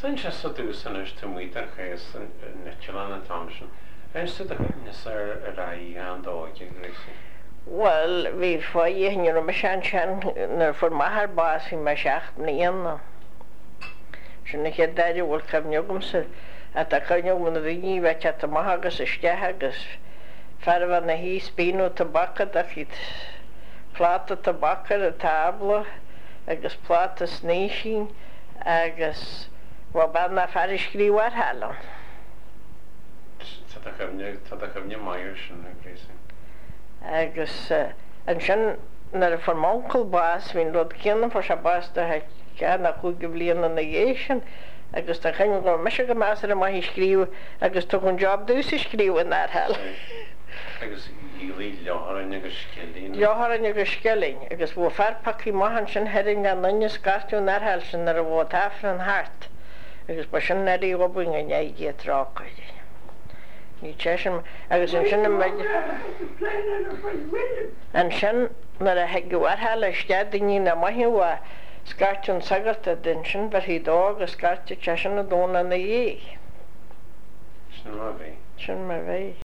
San se sa dúsan is tú muotar chéas na Chilana Thompson. Ein sydd nes ar rai an dóige gréisi? Wel, fi ffoi hyn yw'n mysian sian nyr ffwr mahar bas fi ma siach nian no. Sy'n eich edrych wyl cefniogwm sydd. A da cefniogwm yn ddini fech at y mahagas ysdiach agos. Farfa na hi spino tabaca da chyd plata tabaca y tablo agos plata sneishin agos waban na farisgriw ar halon. Tada chefni mair sy'n gréisi? Agos yn sy'n nyr ffwr moncl bas fi'n rod cyn ffwr sa bas da gan a chwg gyflion yn y eisiau agos da cefniogwm mysio gymas ar y mahi sgriw agos tog yn job dws i sgriw yn ar hal. Agus i li leoharan agus sgilin? Leoharan agus sgilin, agus fo farpak i mahan sy'n herin gan nynys gartiwn ar hal sy'n ar y fod hafr yn hart. Agus ba sy'n nari obwng yn ei gyd roc oedd. Ni chesyn, agus yn sy'n ymwyd... Yn sy'n, na'r a hegu ar hal ysdiad yn un am ahi wa sgartiwn sagart a dyn sy'n fer hi dog a sgartiw chesyn y dôn yn ei. Sy'n ma fi? Sy'n ma fi.